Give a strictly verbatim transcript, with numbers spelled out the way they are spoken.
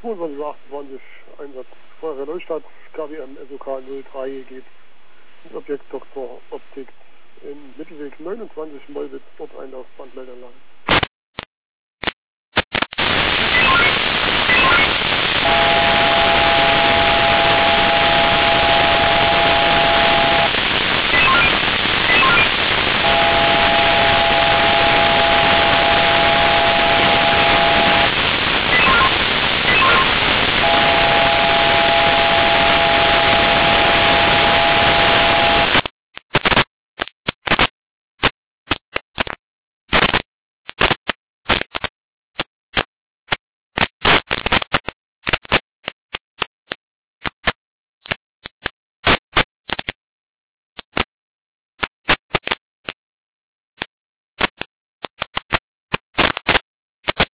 zweiundzwanzig Uhr achtundzwanzig, Einsatz Feuerwehr Neustadt, K W M S O K null drei geht. Das Objekt Doktor Optik in Mittelweg neunundzwanzig Mollwitz, dort Einlauf Bandmeldanlage.